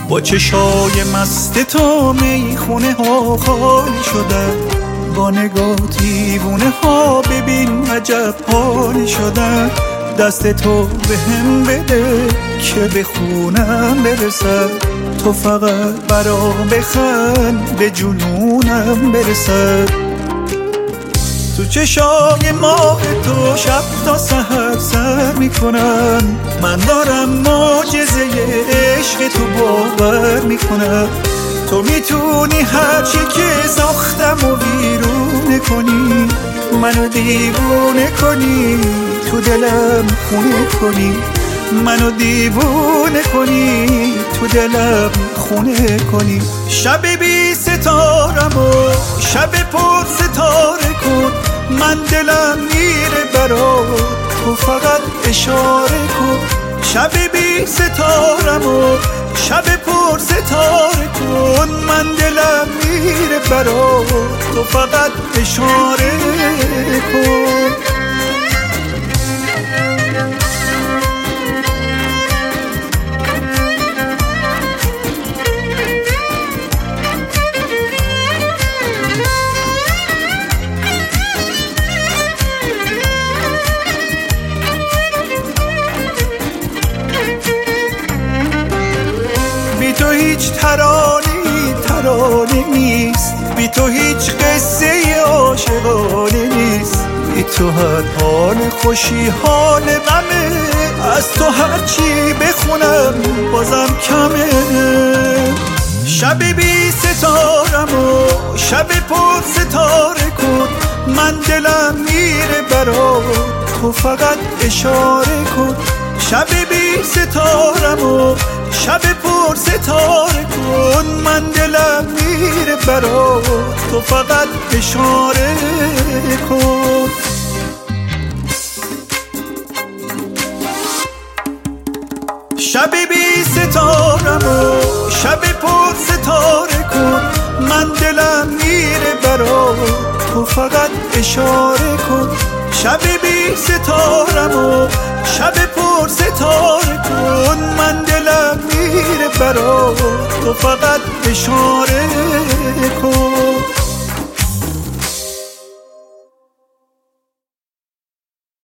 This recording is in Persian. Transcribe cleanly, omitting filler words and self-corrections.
با چشای مست تو میخونه ها خالی شدن، با نگاه دیوونه ها ببین عجب حالی شدن. دست تو به هم بده که به خونم برسد، تو فقط برا بخند به جنونم برسد. تو چشای ماه تو شب تا سحر سر میکنم، من دارم معجزه عشق تو باور میکنم. تو میتونی هرچی که ساختم و ویرونه کنی، منو دیوونه کنی، تو دلم خونه کنی. منو دیوونه کنی، تو دلم خونه کنی. شب بی ستارم و شب پر ستاره کن، من دلم میره برات، تو فقط اشاره کن. شب بی ستارم و شب پر ستاره کن، من دلم میره برات، تو فقط اشاره کن. بی تو هیچ ترانه نیست، بی تو هیچ قصه عاشقانه نیست. بی تو هر حال خوشی حال غمه، از تو هرچی بخونم بازم کمه. شب بی ستارم و شب پر ستاره کن، من دلم میره برات، تو فقط اشاره کن. شب بی ستارم و شب پر ستاره کن، من دلم میره برات، تو فقط اشاره کن. شب بی ستارم و شب پر ستاره کن، من دلم میره برات، تو فقط اشاره کن. شب بی ستارم و شب پر ستاره کن، من دلم میره برات، تو فقط اشاره کن.